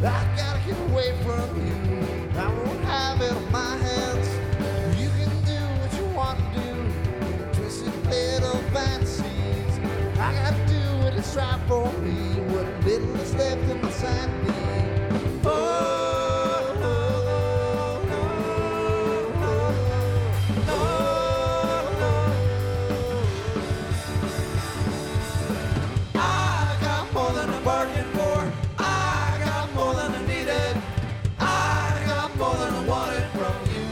I gotta get away from you. I won't have it on my hands. You can do what you want to do, twisted little fantasies. I gotta do what is right for me, what little is left in my sanity. Oh, no, no, no, no, no. I got more than I bargained for. I got more than I needed. I got more than I wanted from you.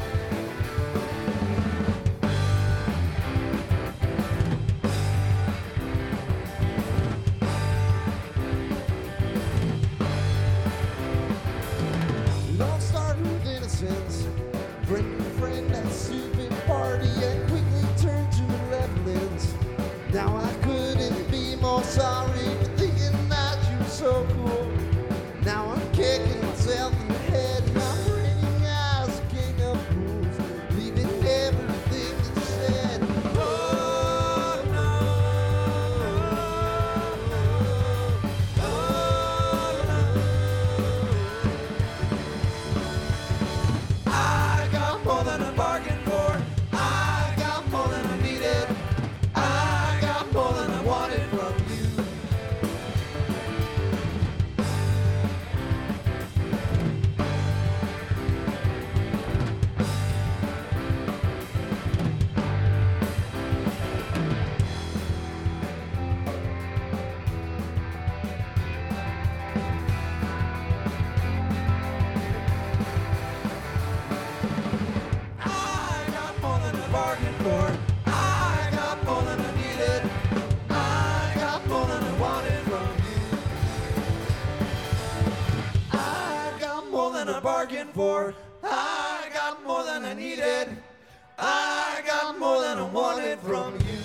It all started with innocence. Bring a friend at a stupid party and quickly turned to malevolence. Now I couldn't be more sorry for thinking that you were so cool. Now I'm kicking myself in the head and I'm ringing as a king of fools, leaving everything that you said. Oh no, oh no. I got more than I bargained for. I got more than I needed. I got more than I wanted from you. I got more than I bargained for. I got more than I needed. I got more than I wanted from you. I got more than I bargained for. I got more than I needed. I got more than I wanted from you.